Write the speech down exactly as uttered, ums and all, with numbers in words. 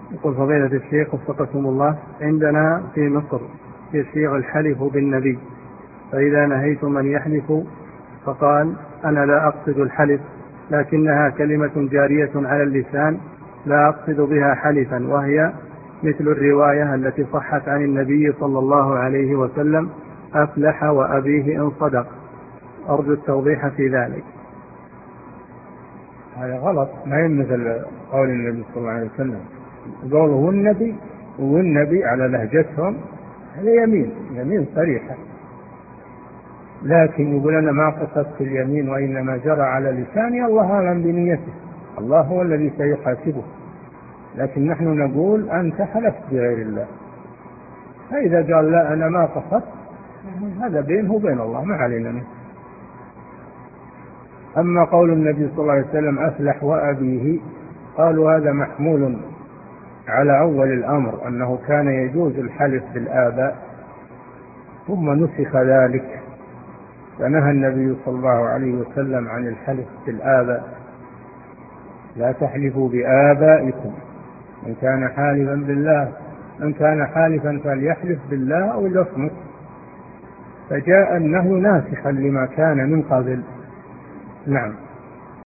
يقول فضيلة الشيخ وفقكم الله، عندنا في مصر يسيغ الحلف بالنبي، فإذا نهيت من يحلف فقال أنا لا أقصد الحلف لكنها كلمة جارية على اللسان لا أقصد بها حلفا، وهي مثل الرواية التي صحت عن النبي صلى الله عليه وسلم أفلح وأبيه إن صدق، أرجو التوضيح في ذلك. هذا غلط، ما يمثل قول النبي صلى الله عليه وسلم. قوله النبي والنبي على لهجتهم هذا يمين يمين صريحة، لكن يقول أنا ما قصدت اليمين وإنما جرى على لساني، الله أعلم بنيته، الله هو الذي سيحاسبه، لكن نحن نقول أنت حلفت بغير الله، فإذا قال لا أنا ما قصدت هذا بينه وبين الله ما علينا منه. أما قول النبي صلى الله عليه وسلم أفلح وأبيه، قالوا هذا محمول على أول الأمر أنه كان يجوز الحلف بالآباء، ثم نسخ ذلك فنهى النبي صلى الله عليه وسلم عن الحلف بالآباء، لا تحلفوا بآبائكم، من كان حالفا بالله من كان حالفا فليحلف بالله أو ليصمت، فجاء النهي ناسخا لما كان من قبل. نعم.